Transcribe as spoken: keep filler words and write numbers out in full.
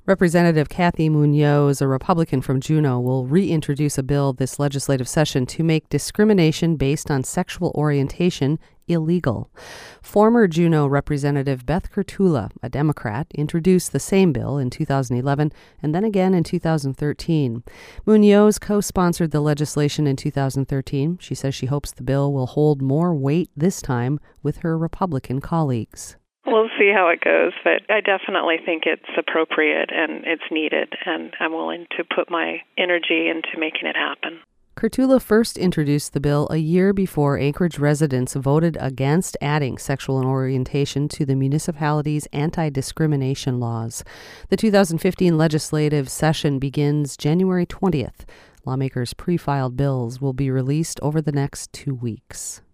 Representative Cathy Munoz, a Republican from Juneau, will reintroduce a bill this legislative session to make discrimination based on sexual orientation illegal. Former Juneau Representative Beth Kurtula, a Democrat, introduced the same bill in two thousand eleven and then again in two thousand thirteen. Munoz co-sponsored the legislation in two thousand thirteen. She says she hopes the bill will hold more weight this time with her Republican colleagues. We'll see how it goes, but I definitely think it's appropriate and it's needed, and I'm willing to put my energy into making it happen. Kurtula first introduced the bill a year before Anchorage residents voted against adding sexual orientation to the municipality's anti-discrimination laws. The two thousand fifteen legislative session begins January twentieth. Lawmakers' pre-filed bills will be released over the next two weeks.